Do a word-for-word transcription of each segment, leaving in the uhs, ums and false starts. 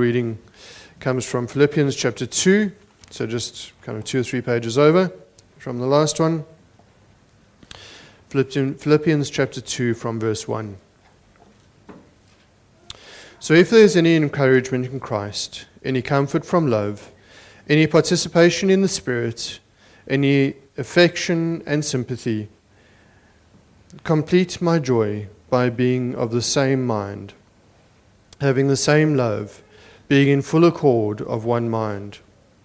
reading comes from Philippians chapter two, so just kind of two or three pages over from the last one. Philippians chapter two from verse one. So if there is any encouragement in Christ, any comfort from love, any participation in the Spirit, any affection and sympathy, complete my joy by being of the same mind, having the same love, being in full accord of one mind.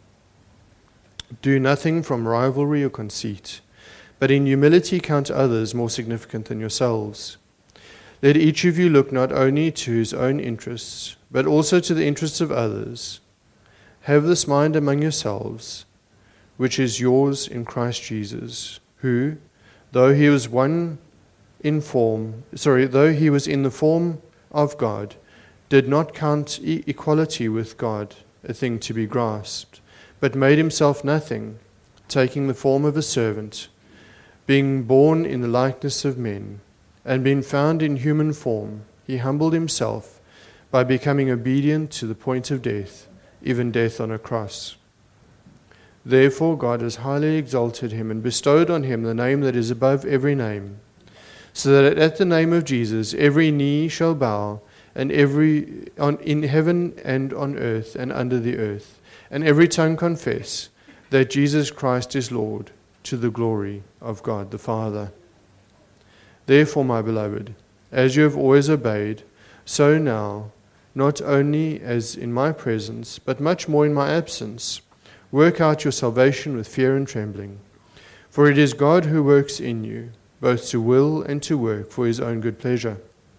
Do nothing from rivalry or conceit, but in humility count others more significant than yourselves. Let each of you look not only to his own interests, but also to the interests of others. Have this mind among yourselves, which is yours in Christ Jesus, who, though he was one in form, sorry, though he was in the form of God, did not count e- equality with God a thing to be grasped, but made himself nothing, taking the form of a servant, being born in the likeness of men, and being found in human form, he humbled himself by becoming obedient to the point of death, even death on a cross. Therefore God has highly exalted him and bestowed on him the name that is above every name, so that at the name of Jesus every knee shall bow, and every on, in heaven and on earth and under the earth, and every tongue confess that Jesus Christ is Lord, to the glory of God the Father. Therefore, my beloved, as you have always obeyed, so now, not only as in my presence, but much more in my absence, work out your salvation with fear and trembling. For it is God who works in you, both to will and to work for his own good pleasure.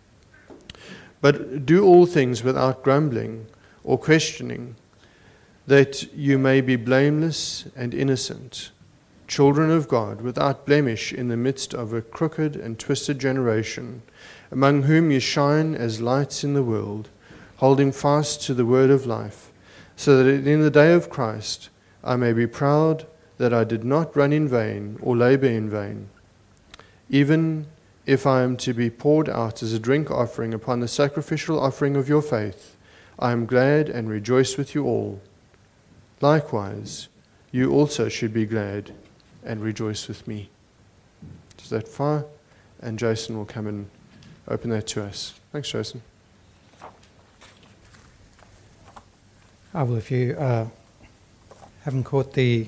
But do all things without grumbling or questioning, that you may be blameless and innocent, children of God, without blemish in the midst of a crooked and twisted generation, among whom you shine as lights in the world, holding fast to the word of life, so that in the day of Christ I may be proud that I did not run in vain or labor in vain. Even if I am to be poured out as a drink offering upon the sacrificial offering of your faith, I am glad and rejoice with you all. Likewise, you also should be glad and rejoice with me. Is that far? And Jason will come and open that to us. Thanks, Jason. Oh, well, if you uh, haven't caught the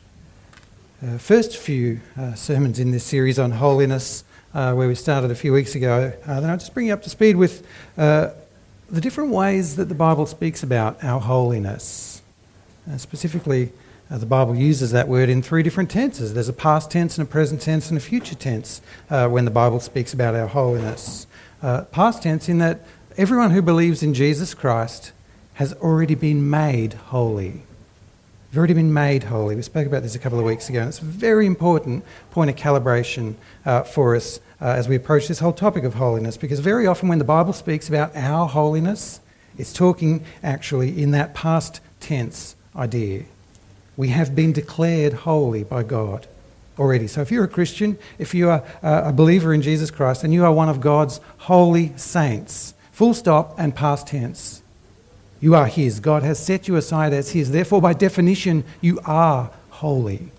uh, first few uh, sermons in this series on holiness, uh, where we started a few weeks ago, uh, then I'll just bring you up to speed with uh, the different ways that the Bible speaks about our holiness. Uh, specifically, Uh, the Bible uses that word in three different tenses. There's a past tense and a present tense and a future tense uh, when the Bible speaks about our holiness. Uh, past tense in that everyone who believes in Jesus Christ has already been made holy. You've already been made holy. We spoke about this a couple of weeks ago, and it's a very important point of calibration uh, for us uh, as we approach this whole topic of holiness, because very often when the Bible speaks about our holiness, it's talking actually in that past tense idea. We have been declared holy by God already. So if you're a Christian, if you are a believer in Jesus Christ, then you are one of God's holy saints. Full stop and past tense. You are his. God has set you aside as his. Therefore, by definition, you are holy.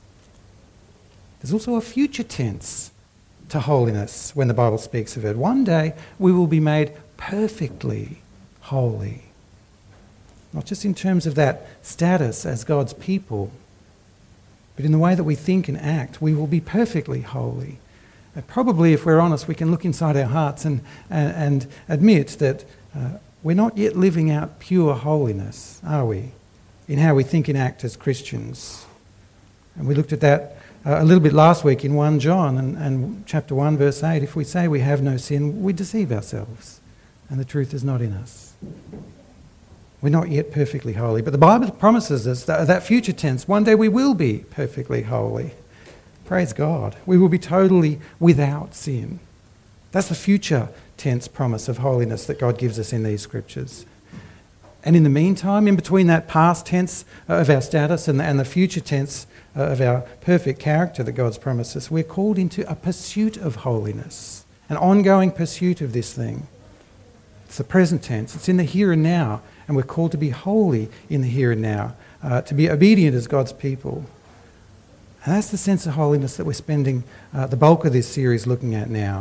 There's also a future tense to holiness when the Bible speaks of it. One day, we will be made perfectly holy. Not just in terms of that status as God's people, but in the way that we think and act, we will be perfectly holy. And probably, if we're honest, we can look inside our hearts and, and, and admit that uh, we're not yet living out pure holiness, are we, in how we think and act as Christians. And we looked at that uh, a little bit last week in First John and, and chapter one, verse eight. If we say we have no sin, we deceive ourselves, and the truth is not in us. We're not yet perfectly holy, but the Bible promises us that, that future tense, one day we will be perfectly holy. Praise God. We will be totally without sin. That's the future tense promise of holiness that God gives us in these scriptures. And in the meantime, in between that past tense of our status and the, and the future tense of our perfect character that God's promised us, we're called into a pursuit of holiness, an ongoing pursuit of this thing. It's the present tense. It's in the here and now. and we're called to be holy in the here and now, uh, to be obedient as God's people. And that's the sense of holiness that we're spending uh, the bulk of this series looking at now.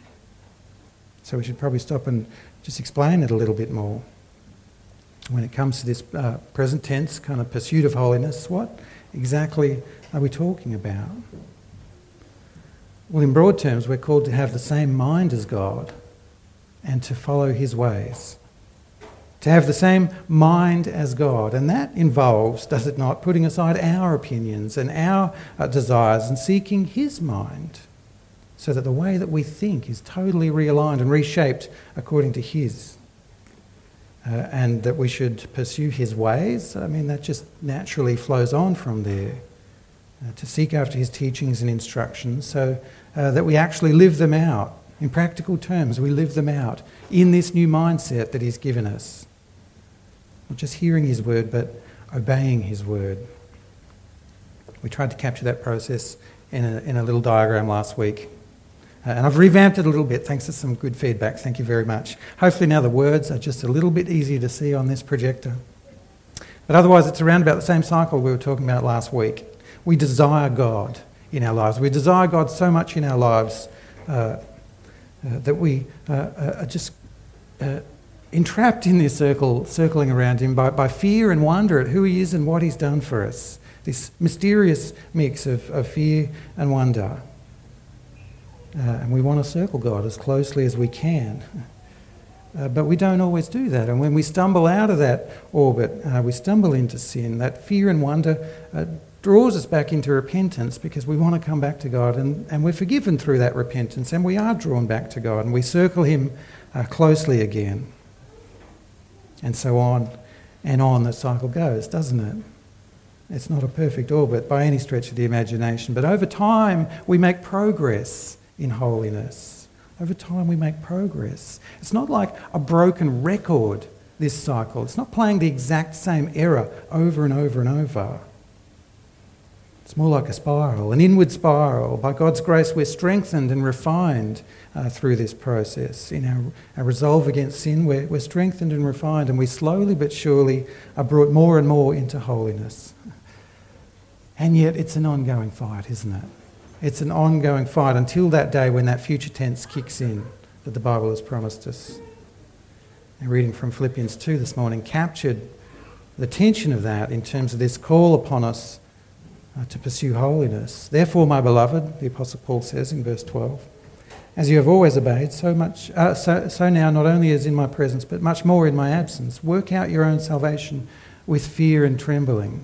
So we should probably stop and just explain it a little bit more. When it comes to this uh, present tense kind of pursuit of holiness, what exactly are we talking about? Well, in broad terms, we're called to have the same mind as God and to follow his ways. To have the same mind as God. And that involves, does it not, putting aside our opinions and our uh, desires and seeking his mind so that the way that we think is totally realigned and reshaped according to his. Uh, and that we should pursue his ways. I mean, that just naturally flows on from there. Uh, to seek after his teachings and instructions so uh, that we actually live them out. In practical terms, we live them out in this new mindset that he's given us. Not just hearing his word, but obeying his word. We tried to capture that process in a, in a little diagram last week. Uh, and I've revamped it a little bit thanks to some good feedback. Thank you very much. Hopefully now the words are just a little bit easier to see on this projector. But otherwise it's around about the same cycle we were talking about last week. We desire God in our lives. We desire God so much in our lives uh, uh, that we uh, are just uh, entrapped in this circle, circling around him by, by fear and wonder at who he is and what he's done for us. This mysterious mix of, of fear and wonder. Uh, and we want to circle God as closely as we can. Uh, but we don't always do that. And when we stumble out of that orbit, uh, we stumble into sin. That fear and wonder uh, draws us back into repentance because we want to come back to God. And, and we're forgiven through that repentance. And we are drawn back to God. And we circle him uh, closely again. And so on and on the cycle goes, doesn't it? It's not a perfect orbit by any stretch of the imagination. But over time, we make progress in holiness. Over time we make progress. It's not like a broken record, this cycle. It's not playing the exact same error over and over and over. It's more like a spiral, an inward spiral. By God's grace we're strengthened and refined uh, through this process. In our, our resolve against sin we're, we're strengthened and refined, and we slowly but surely are brought more and more into holiness. And yet it's an ongoing fight, isn't it? It's an ongoing fight until that day when that future tense kicks in that the Bible has promised us. And reading from Philippians two this morning captured the tension of that in terms of this call upon us uh, to pursue holiness. Therefore, my beloved, the Apostle Paul says in verse twelve, as you have always obeyed, so much, uh, so, so now not only as in my presence, but much more in my absence, work out your own salvation with fear and trembling.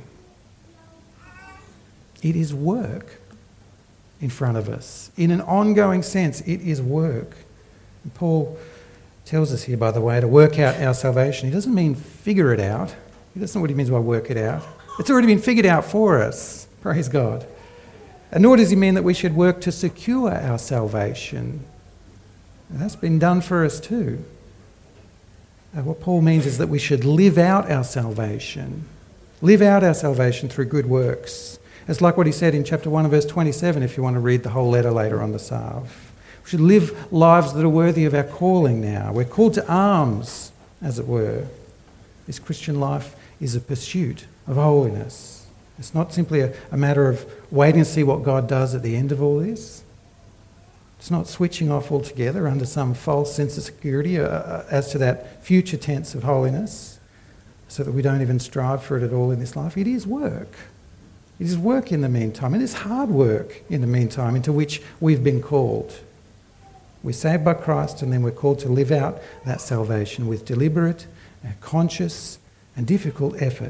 It is work in front of us. In an ongoing sense, it is work. And Paul tells us here, by the way, to work out our salvation. He doesn't mean figure it out. That's not what he means by work it out. It's already been figured out for us. Praise God. And nor does he mean that we should work to secure our salvation. And that's been done for us too. Uh, what Paul means is that we should live out our salvation. Live out our salvation through good works. It's like what he said in chapter one and verse twenty-seven, if you want to read the whole letter later on the Salve. We should live lives that are worthy of our calling now. We're called to arms, as it were. This Christian life is a pursuit of holiness. It's not simply a, a matter of waiting to see what God does at the end of all this. It's not switching off altogether under some false sense of security uh, as to that future tense of holiness, so that we don't even strive for it at all in this life. It is work. It is work in the meantime. It is hard work in the meantime into which we've been called. We're saved by Christ, and then we're called to live out that salvation with deliberate, conscious and difficult effort.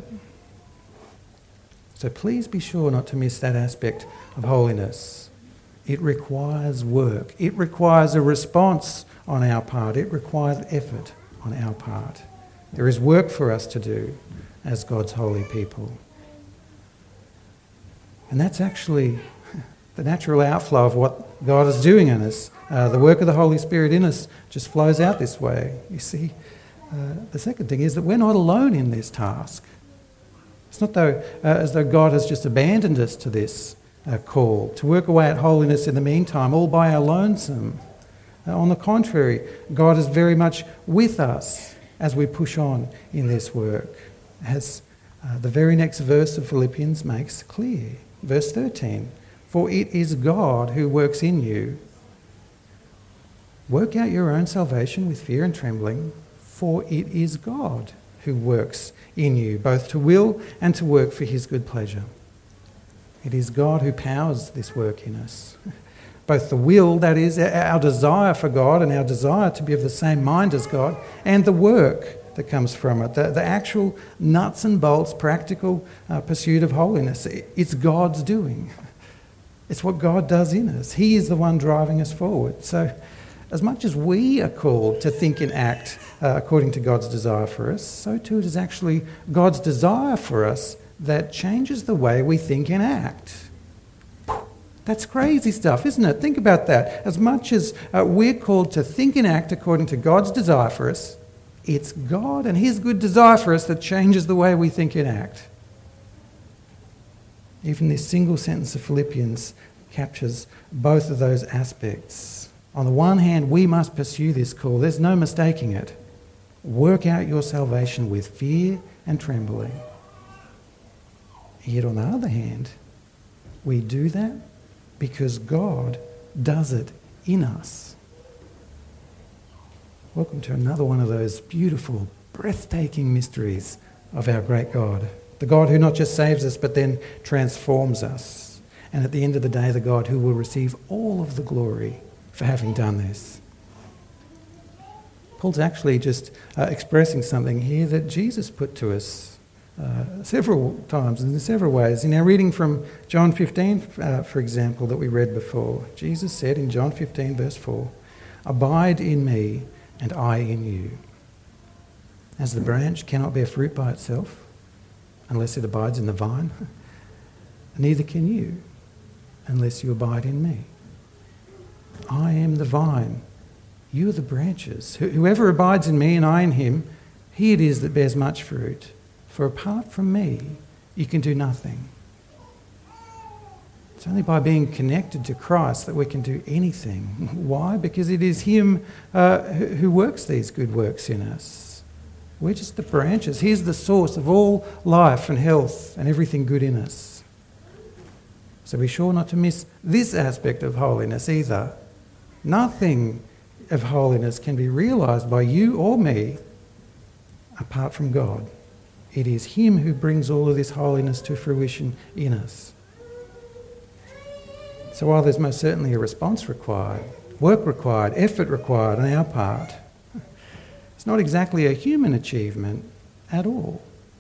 So please be sure not to miss that aspect of holiness. It requires work. It requires a response on our part. It requires effort on our part. There is work for us to do as God's holy people. And that's actually the natural outflow of what God is doing in us. Uh, the work of the Holy Spirit in us just flows out this way. You see, uh, the second thing is that we're not alone in this task. It's not though, uh, as though God has just abandoned us to this uh, call, to work away at holiness in the meantime, all by our lonesome. Uh, on the contrary, God is very much with us as we push on in this work, as uh, the very next verse of Philippians makes clear. Verse thirteen, for it is God who works in you. Work out your own salvation with fear and trembling, for it is God who works in you, both to will and to work for his good pleasure. It is God who powers this work in us. Both the will, that is, our desire for God and our desire to be of the same mind as God, and the work that comes from it, the, the actual nuts and bolts, practical uh, pursuit of holiness. It's God's doing. It's what God does in us. He is the one driving us forward. So as much as we are called to think and act uh, according to God's desire for us, so too it is actually God's desire for us that changes the way we think and act. That's crazy stuff, isn't it? Think about that. As much as uh, we're called to think and act according to God's desire for us, it's God and his good desire for us that changes the way we think and act. Even this single sentence of Philippians captures both of those aspects. On the one hand, we must pursue this call. There's no mistaking it. Work out your salvation with fear and trembling. Yet on the other hand, we do that because God does it in us. Welcome to another one of those beautiful, breathtaking mysteries of our great God. The God who not just saves us, but then transforms us. And at the end of the day, the God who will receive all of the glory for having done this. Paul's actually just uh, expressing something here that Jesus put to us Uh, several times and in several ways. In our reading from John fifteen, uh, for example, that we read before, Jesus said in John fifteen, verse four, "Abide in me and I in you. As the branch cannot bear fruit by itself unless it abides in the vine, neither can you unless you abide in me. I am the vine, you are the branches. Whoever abides in me and I in him, he it is that bears much fruit. For apart from me, you can do nothing." It's only by being connected to Christ that we can do anything. Why? Because it is him uh, who works these good works in us. We're just the branches. He's the source of all life and health and everything good in us. So be sure not to miss this aspect of holiness either. Nothing of holiness can be realised by you or me apart from God. It is him who brings all of this holiness to fruition in us. So while there's most certainly a response required, work required, effort required on our part, it's not exactly a human achievement at all.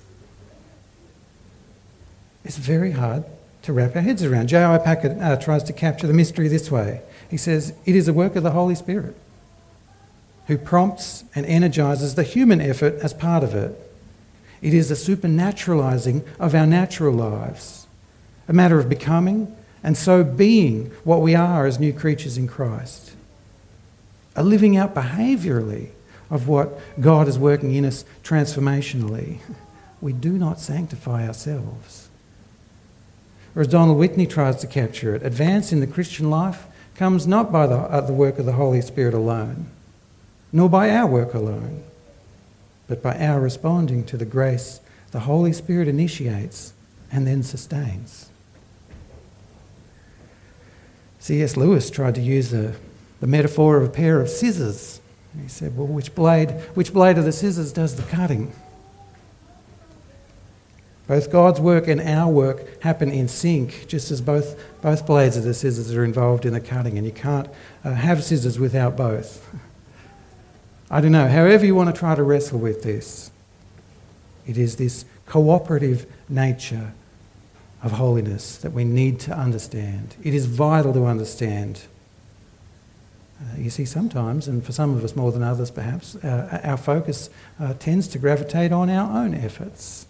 It's very hard to wrap our heads around. J I Packer uh, tries to capture the mystery this way. He says, it is a work of the Holy Spirit who prompts and energises the human effort as part of it. It is a supernaturalising of our natural lives, a matter of becoming and so being what we are as new creatures in Christ, a living out behaviourally of what God is working in us transformationally. We do not sanctify ourselves. Or as Donald Whitney tries to capture it, advance in the Christian life comes not by the, uh, the work of the Holy Spirit alone, nor by our work alone, but by our responding to the grace the Holy Spirit initiates and then sustains. C S Lewis tried to use the, the metaphor of a pair of scissors. He said, well, which blade, which blade of the scissors does the cutting? Both God's work and our work happen in sync, just as both, both blades of the scissors are involved in the cutting, and you can't uh, have scissors without both. I don't know, however you want to try to wrestle with this, it is this cooperative nature of holiness that we need to understand. It is vital to understand. Uh, you see, sometimes, and for some of us more than others perhaps, uh, our focus uh, tends to gravitate on our own efforts.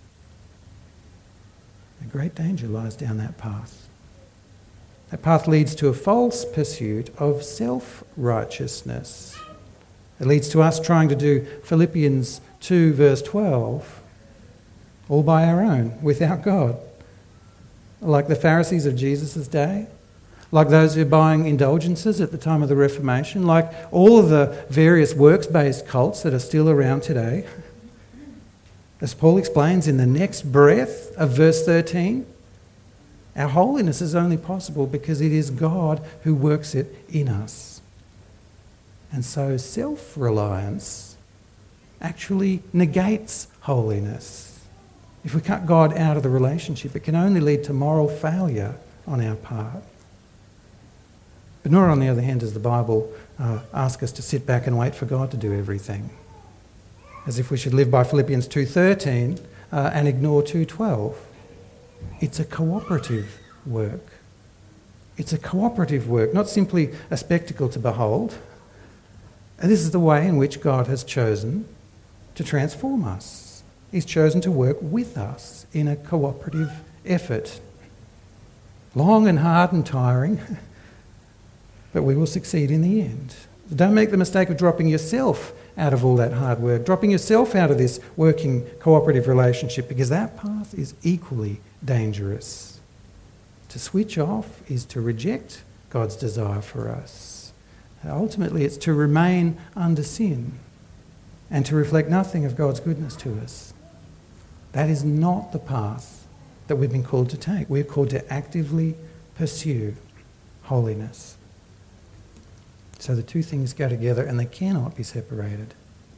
A great danger lies down that path. That path leads to a false pursuit of self-righteousness. It leads to us trying to do Philippians two verse twelve all by our own, without God. Like the Pharisees of Jesus' day, like those who are buying indulgences at the time of the Reformation, like all of the various works-based cults that are still around today. As Paul explains in the next breath of verse thirteen, our holiness is only possible because it is God who works it in us. And so self-reliance actually negates holiness. If we cut God out of the relationship, it can only lead to moral failure on our part. But nor, on the other hand, does the Bible uh, ask us to sit back and wait for God to do everything, as if we should live by Philippians two thirteen uh, and ignore two twelve. It's a cooperative work. It's a cooperative work, not simply a spectacle to behold. And this is the way in which God has chosen to transform us. He's chosen to work with us in a cooperative effort. Long and hard and tiring, but we will succeed in the end. Don't make the mistake of dropping yourself out of all that hard work, dropping yourself out of this working cooperative relationship, because that path is equally dangerous. To switch off is to reject God's desire for us. Ultimately, it's to remain under sin and to reflect nothing of God's goodness to us. That is not the path that we've been called to take. We're called to actively pursue holiness. So the two things go together and they cannot be separated.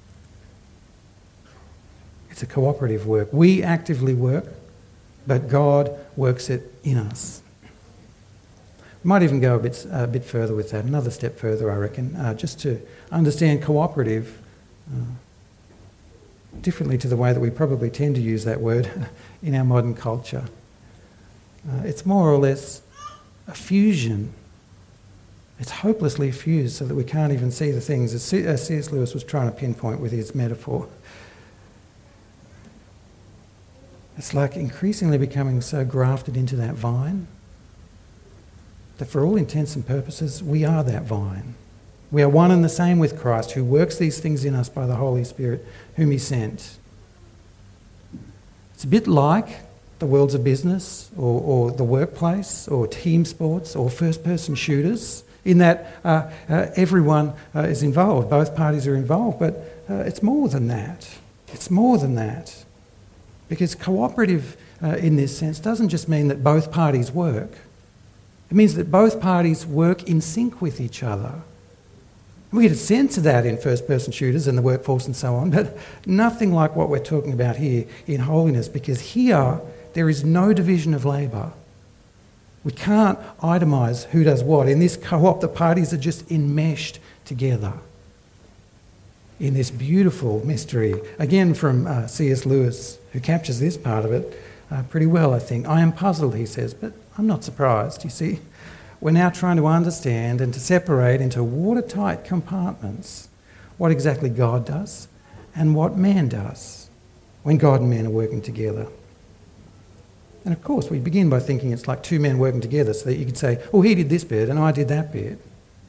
It's a cooperative work. We actively work, but God works it in us. We might even go a bit, a bit further with that, another step further, I reckon, uh, just to understand cooperative uh, differently to the way that we probably tend to use that word in our modern culture. Uh, it's more or less a fusion. It's hopelessly fused so that we can't even see the things, as C S Lewis was trying to pinpoint with his metaphor. It's like increasingly becoming so grafted into that vine that for all intents and purposes, we are that vine. We are one and the same with Christ, who works these things in us by the Holy Spirit, whom he sent. It's a bit like the worlds of business or, or the workplace or team sports or first-person shooters, in that uh, uh, everyone uh, is involved, both parties are involved, but uh, it's more than that. It's more than that. Because cooperative uh, in this sense doesn't just mean that both parties work. It means that both parties work in sync with each other. We get a sense of that in first-person shooters and the workforce and so on, but nothing like what we're talking about here in holiness, because here there is no division of labour. We can't itemise who does what. In this co-op, the parties are just enmeshed together in this beautiful mystery. Again, from uh, C S Lewis, who captures this part of it uh, pretty well, I think. I am puzzled, he says, but I'm not surprised, you see. We're now trying to understand and to separate into watertight compartments what exactly God does and what man does when God and man are working together. And of course, we begin by thinking it's like two men working together, so that you could say, oh, he did this bit and I did that bit.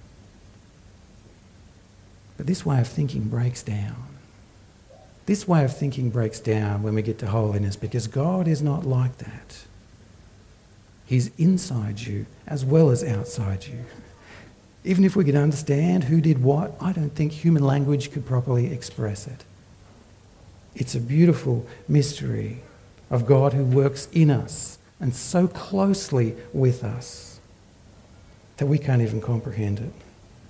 But this way of thinking breaks down. This way of thinking breaks down when we get to holiness, because God is not like that. He's inside you as well as outside you. Even if we could understand who did what, I don't think human language could properly express it. It's a beautiful mystery of God who works in us and so closely with us that we can't even comprehend it.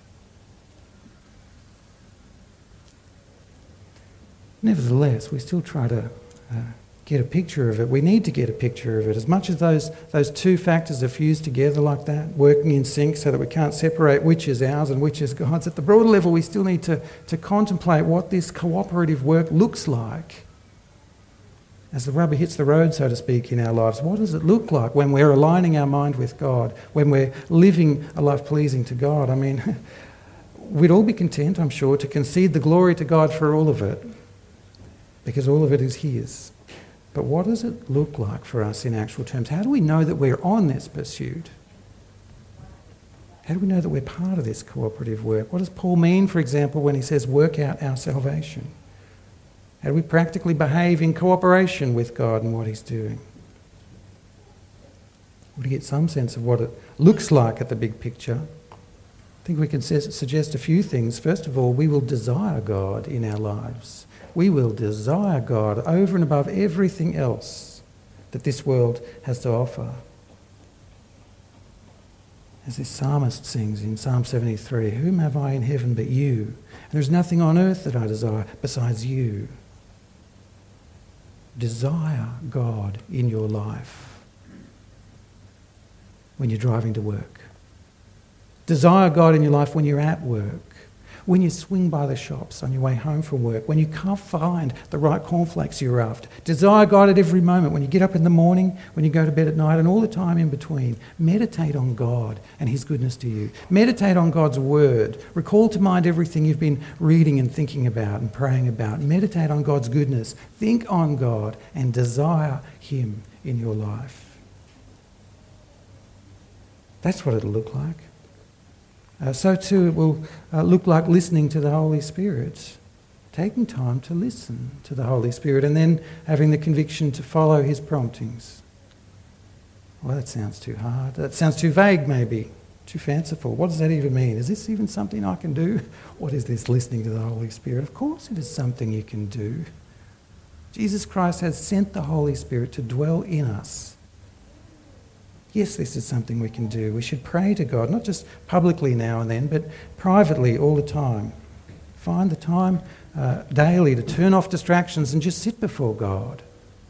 Nevertheless, we still try to uh, get a picture of it. We need to get a picture of it. As much as those, those two factors are fused together like that, working in sync so that we can't separate which is ours and which is God's, at the broader level we still need to, to contemplate what this cooperative work looks like. As the rubber hits the road, so to speak, in our lives, what does it look like when we're aligning our mind with God, when we're living a life pleasing to God? I mean, we'd all be content, I'm sure, to concede the glory to God for all of it, because all of it is his. But what does it look like for us in actual terms? How do we know that we're on this pursuit? How do we know that we're part of this cooperative work? What does Paul mean, for example, when he says, work out our salvation? How do we practically behave in cooperation with God and what he's doing? Or to get some sense of what it looks like at the big picture, I think we can su- suggest a few things. First of all, we will desire God in our lives. We will desire God over and above everything else that this world has to offer. As this psalmist sings in Psalm seventy-three, "Whom have I in heaven but you? And there is nothing on earth that I desire besides you." Desire God in your life when you're driving to work. Desire God in your life when you're at work, when you swing by the shops on your way home from work, when you can't find the right cornflakes you're after. Desire God at every moment, when you get up in the morning, when you go to bed at night, and all the time in between. Meditate on God and his goodness to you. Meditate on God's word. Recall to mind everything you've been reading and thinking about and praying about. Meditate on God's goodness. Think on God and desire him in your life. That's what it'll look like. Uh, so too it will uh, look like listening to the Holy Spirit, taking time to listen to the Holy Spirit and then having the conviction to follow his promptings. Well, that sounds too hard. That sounds too vague maybe, too fanciful. What does that even mean? Is this even something I can do? What is this, listening to the Holy Spirit? Of course it is something you can do. Jesus Christ has sent the Holy Spirit to dwell in us. Yes, this is something we can do. We should pray to God, not just publicly now and then, but privately all the time. Find the time uh, daily to turn off distractions and just sit before God.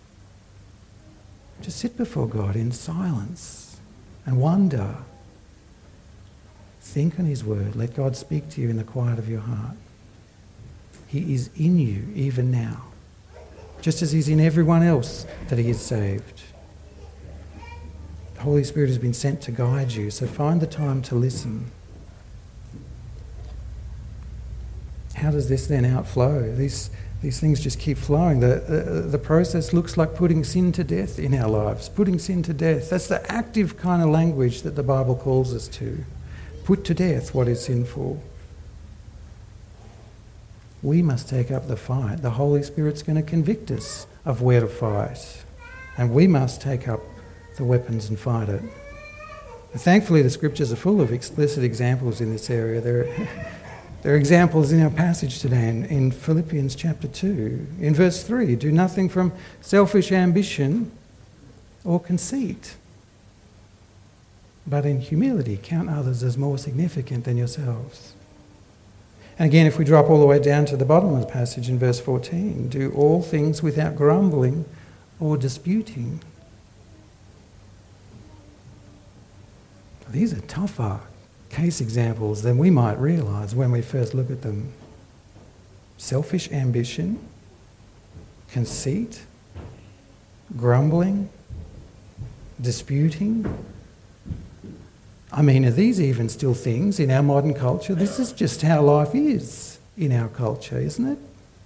Just sit before God in silence and wonder. Think on his word. Let God speak to you in the quiet of your heart. He is in you even now, just as he's in everyone else that he has saved. The Holy Spirit has been sent to guide you, so find the time to listen. How does this then outflow? These, these things just keep flowing. The, the, the process looks like putting sin to death in our lives, putting sin to death. That's the active kind of language that the Bible calls us to. Put to death what is sinful. We must take up the fight. The Holy Spirit's going to convict us of where to fight, and we must take up the weapons and fight it. And thankfully, the scriptures are full of explicit examples in this area. There are, there are examples in our passage today in, in Philippians chapter two. In verse three, do nothing from selfish ambition or conceit, but in humility count others as more significant than yourselves. And again, if we drop all the way down to the bottom of the passage in verse fourteen, do all things without grumbling or disputing. These are tougher case examples than we might realise when we first look at them. Selfish ambition, conceit, grumbling, disputing. I mean, are these even still things in our modern culture? This is just how life is in our culture, isn't it?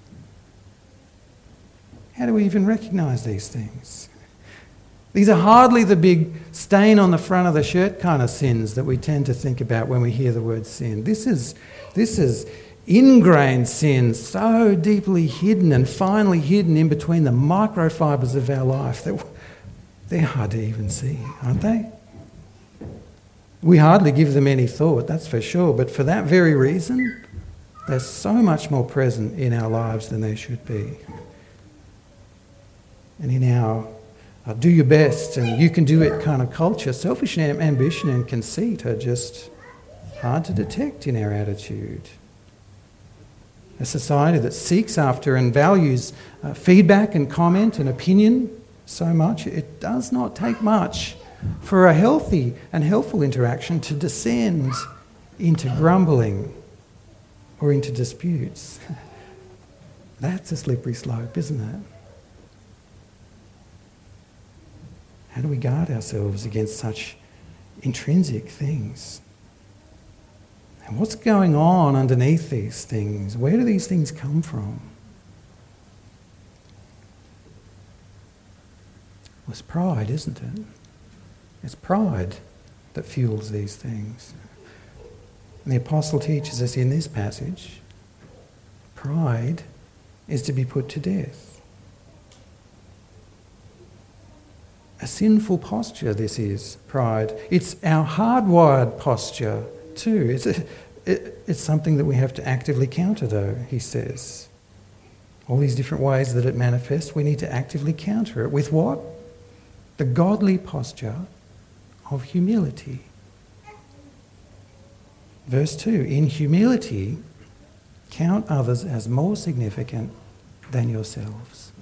How do we even recognise these things? These are hardly the big stain on the front of the shirt kind of sins that we tend to think about when we hear the word sin. This is, this is ingrained sin, so deeply hidden and finely hidden in between the microfibres of our life that they're hard to even see, aren't they? We hardly give them any thought, that's for sure, but for that very reason, they're so much more present in our lives than they should be. And in our uh, do your best and you can do it kind of culture, selfish ambition and conceit are just hard to detect in our attitude. A society that seeks after and values uh, feedback and comment and opinion so much, it does not take much for a healthy and helpful interaction to descend into grumbling or into disputes. That's a slippery slope, isn't it? How do we guard ourselves against such intrinsic things? And what's going on underneath these things? Where do these things come from? Well, it's pride, isn't it? It's pride that fuels these things. And the apostle teaches us in this passage, pride is to be put to death. A sinful posture, this is, pride. It's our hardwired posture too. It's, a, it, it's something that we have to actively counter, though, he says. All these different ways that it manifests, we need to actively counter it. With what? The godly posture of humility. Verse two, in humility, count others as more significant than yourselves.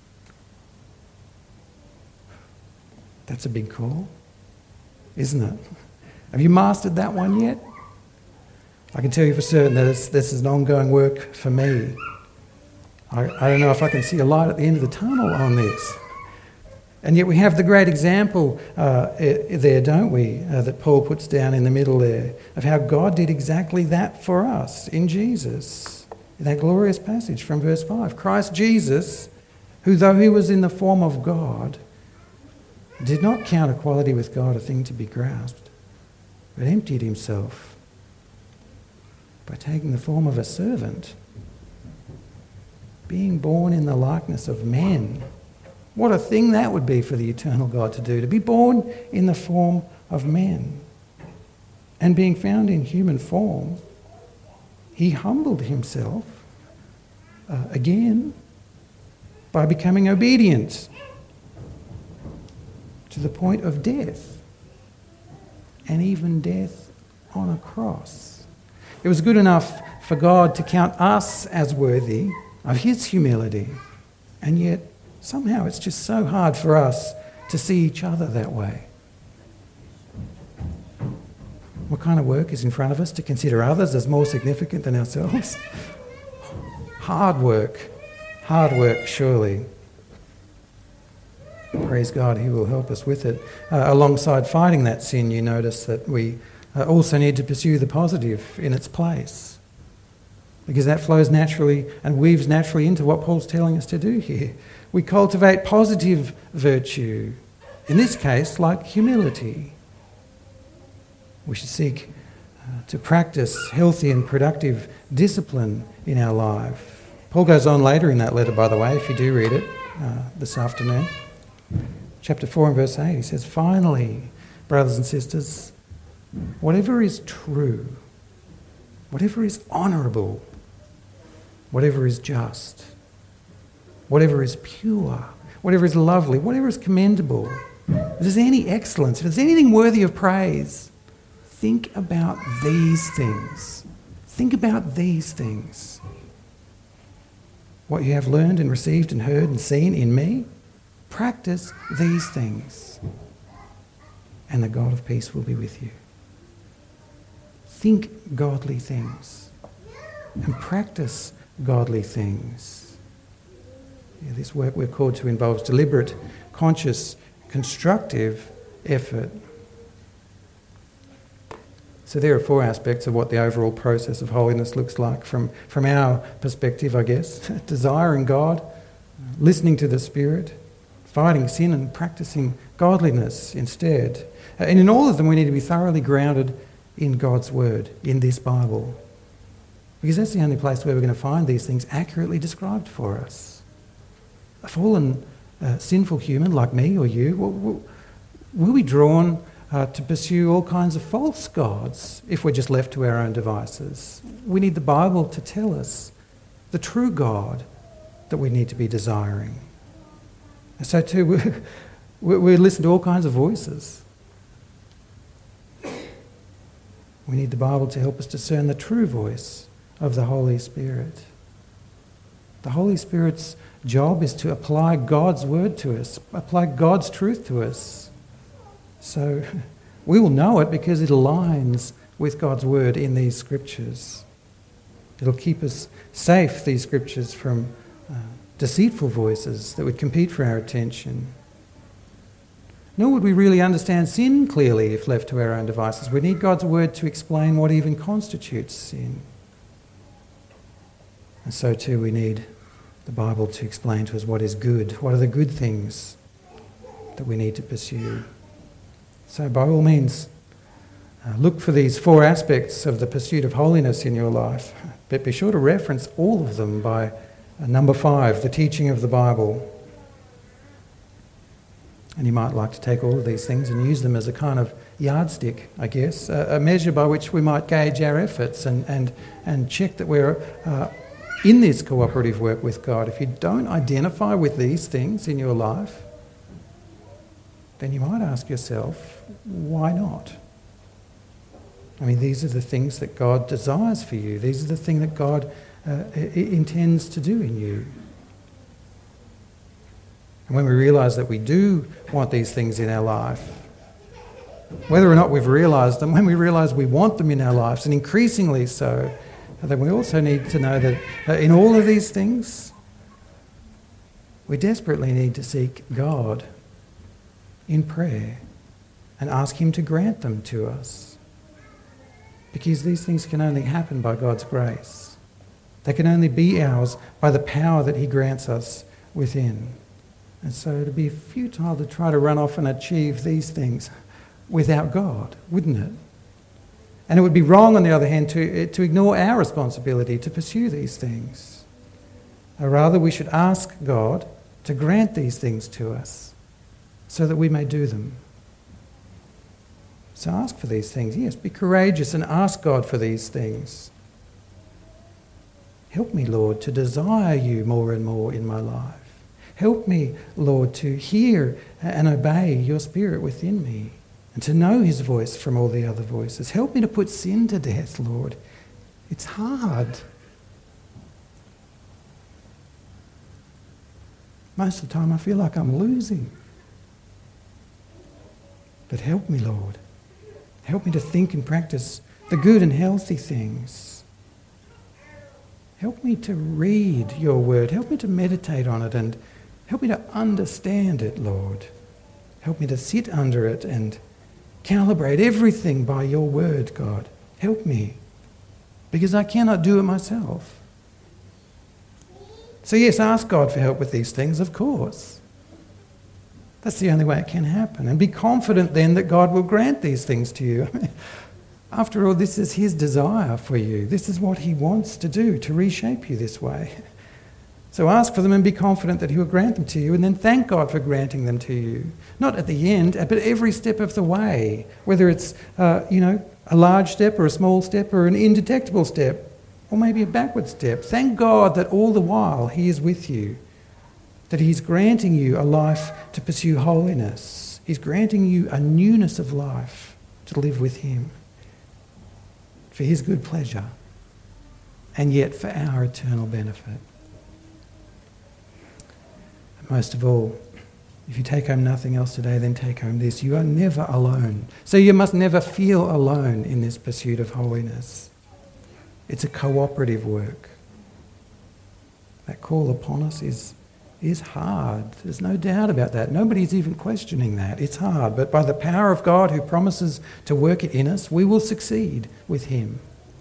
That's a big call, isn't it? Have you mastered that one yet? I can tell you for certain that it's, this is an ongoing work for me. I, I don't know if I can see a light at the end of the tunnel on this. And yet we have the great example uh, there, don't we, uh, that Paul puts down in the middle there, of how God did exactly that for us in Jesus. In that glorious passage from verse five. Christ Jesus, who though he was in the form of God, did not count equality with God a thing to be grasped, but emptied himself by taking the form of a servant, being born in the likeness of men. What a thing that would be for the eternal God to do, to be born in the form of men. And being found in human form, he humbled himself uh, again by becoming obedient to the point of death, and even death on a cross. It was good enough for God to count us as worthy of his humility, and yet somehow it's just so hard for us to see each other that way. What kind of work is in front of us to consider others as more significant than ourselves? Hard work. Hard work, surely. Praise God, he will help us with it. Uh, alongside fighting that sin, you notice that we uh, also need to pursue the positive in its place, because that flows naturally and weaves naturally into what Paul's telling us to do here. We cultivate positive virtue, in this case, like humility. We should seek uh, to practice healthy and productive discipline in our life. Paul goes on later in that letter, by the way, if you do read it uh, this afternoon. Chapter four and verse eight, he says, finally, brothers and sisters, whatever is true, whatever is honourable, whatever is just, whatever is pure, whatever is lovely, whatever is commendable, if there's any excellence, if there's anything worthy of praise, think about these things. Think about these things. What you have learned and received and heard and seen in me, practice these things, and the God of peace will be with you. Think godly things and practice godly things. Yeah, this work we're called to involves deliberate, conscious, constructive effort. So there are four aspects of what the overall process of holiness looks like from, from our perspective, I guess. Desiring God, listening to the Spirit, fighting sin and practicing godliness instead. And in all of them we need to be thoroughly grounded in God's Word, in this Bible. Because that's the only place where we're going to find these things accurately described for us. A fallen, uh, sinful human like me or you will, will, will be drawn uh, to pursue all kinds of false gods if we're just left to our own devices. We need the Bible to tell us the true God that we need to be desiring. And so too, we, we, we listen to all kinds of voices. We need the Bible to help us discern the true voice of the Holy Spirit. The Holy Spirit's job is to apply God's word to us, apply God's truth to us. So we will know it because it aligns with God's word in these scriptures. It'll keep us safe, these scriptures, from uh, deceitful voices that would compete for our attention. Nor would we really understand sin clearly if left to our own devices. We need God's word to explain what even constitutes sin. And so too we need the Bible to explain to us what is good, what are the good things that we need to pursue. So by all means, uh, look for these four aspects of the pursuit of holiness in your life, but be sure to reference all of them by uh, number five, the teaching of the Bible. And you might like to take all of these things and use them as a kind of yardstick, I guess, a, a measure by which we might gauge our efforts and, and, and check that we're uh, in this cooperative work with God. If you don't identify with these things in your life, then you might ask yourself, why not? I mean, these are the things that God desires for you. These are the things that God uh, intends to do in you. And when we realise that we do want these things in our life, whether or not we've realised them, when we realise we want them in our lives, and increasingly so, then we also need to know that uh, in all of these things, we desperately need to seek God in prayer and ask Him to grant them to us. Because these things can only happen by God's grace. They can only be ours by the power that He grants us within. And so it would be futile to try to run off and achieve these things without God, wouldn't it? And it would be wrong, on the other hand, to, to ignore our responsibility to pursue these things. Or rather, we should ask God to grant these things to us so that we may do them. So ask for these things. Yes, be courageous and ask God for these things. Help me, Lord, to desire you more and more in my life. Help me, Lord, to hear and obey your Spirit within me and to know His voice from all the other voices. Help me to put sin to death, Lord. It's hard. Most of the time I feel like I'm losing. But help me, Lord. Help me to think and practice the good and healthy things. Help me to read your word. Help me to meditate on it and help me to understand it, Lord. Help me to sit under it and calibrate everything by your word, God. Help me, because I cannot do it myself. So yes, ask God for help with these things, of course. That's the only way it can happen. And be confident then that God will grant these things to you. After all, this is His desire for you. This is what He wants to do, to reshape you this way. So ask for them and be confident that He will grant them to you, and then thank God for granting them to you. Not at the end, but every step of the way, whether it's uh, you know, a large step or a small step or an indetectable step, or maybe a backward step. Thank God that all the while He is with you, that He's granting you a life to pursue holiness. He's granting you a newness of life to live with Him for His good pleasure, and yet for our eternal benefit. Most of all, if you take home nothing else today, then take home this. You are never alone. So you must never feel alone in this pursuit of holiness. It's a cooperative work. That call upon us is, is hard. There's no doubt about that. Nobody's even questioning that. It's hard. But by the power of God who promises to work it in us, we will succeed with Him.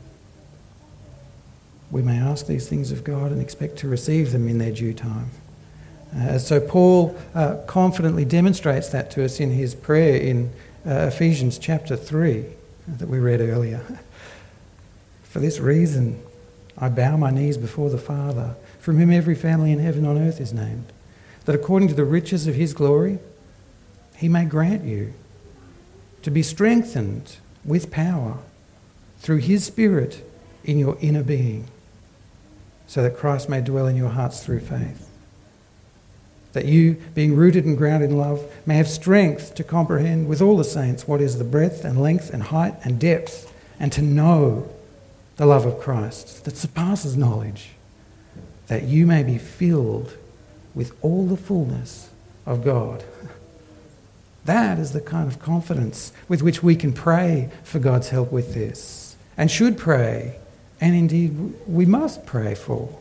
We may ask these things of God and expect to receive them in their due time. Uh, so Paul uh, confidently demonstrates that to us in his prayer in uh, Ephesians chapter three that we read earlier. For this reason, I bow my knees before the Father, from whom every family in heaven and on earth is named, that according to the riches of His glory, He may grant you to be strengthened with power through His Spirit in your inner being, so that Christ may dwell in your hearts through faith. That you, being rooted and grounded in love, may have strength to comprehend with all the saints what is the breadth and length and height and depth, and to know the love of Christ that surpasses knowledge, that you may be filled with all the fullness of God. That is the kind of confidence with which we can pray for God's help with this, and should pray, and indeed we must pray for.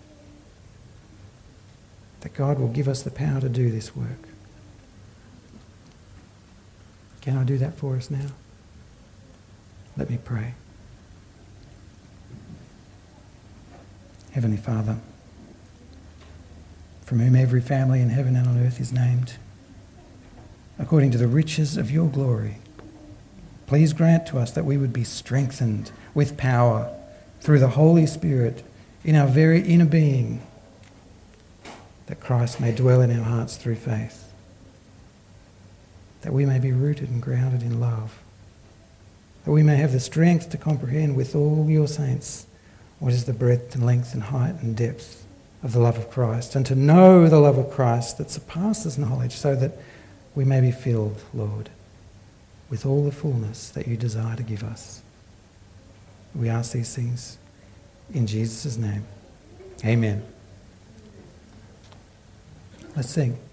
That God will give us the power to do this work. Can I do that for us now? Let me pray. Heavenly Father, from whom every family in heaven and on earth is named, according to the riches of your glory, please grant to us that we would be strengthened with power through the Holy Spirit in our very inner being, that Christ may dwell in our hearts through faith. that we may be rooted and grounded in love, that we may have the strength to comprehend with all your saints what is the breadth and length and height and depth of the love of Christ, and to know the love of Christ that surpasses knowledge, so that we may be filled, Lord, with all the fullness that you desire to give us. We ask these things in Jesus' name. Amen. Let's sing.